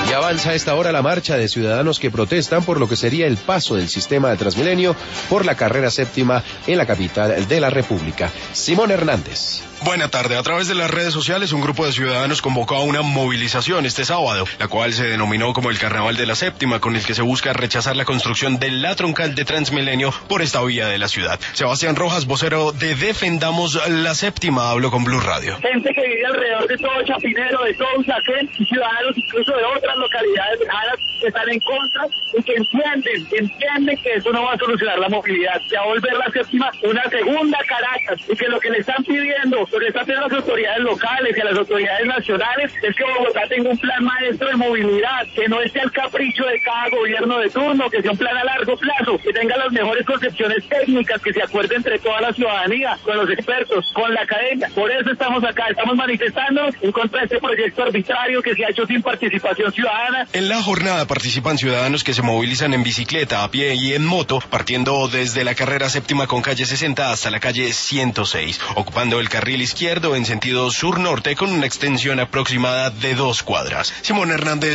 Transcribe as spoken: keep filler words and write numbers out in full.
Y avanza a esta hora la marcha de ciudadanos que protestan por lo que sería el paso del sistema de Transmilenio por la carrera séptima en la capital de la República. Simón Hernández. Buena tarde. A través de las redes sociales, un grupo de ciudadanos convocó a una movilización este sábado, la cual se denominó como el Carnaval de la Séptima, con el que se busca rechazar la construcción de la troncal de Transmilenio por esta vía de la ciudad. Sebastián Rojas, vocero de Defendamos la Séptima, habló con Blue Radio. Gente que vive alrededor de todo Chapinero, de todo Usaquén, y ciudadanos incluso de otras localidades lejanas que están en contra y que entienden, entienden que eso no va a solucionar la movilidad, que va a volver la Séptima una segunda Caracas, y que lo que le están pidiendo, lo que están pidiendo las autoridades locales y a las autoridades nacionales, es que Bogotá tenga un plan maestro de movilidad, que no esté al capricho de cada gobierno de turno, que sea un plan a largo plazo, que tenga las mejores concepciones técnicas, que se acuerde entre toda la ciudadanía, con los expertos, con la academia. Por eso estamos acá, estamos manifestándonos en contra de este proyecto arbitrario que se ha hecho sin participación ciudadana. En la jornada participan ciudadanos que se movilizan en bicicleta, a pie y en moto, partiendo desde la carrera séptima con calle sesenta hasta la calle ciento seis, ocupando el carril izquierdo en sentido sur-norte con una extensión aproximada de dos cuadras. Simón Hernández.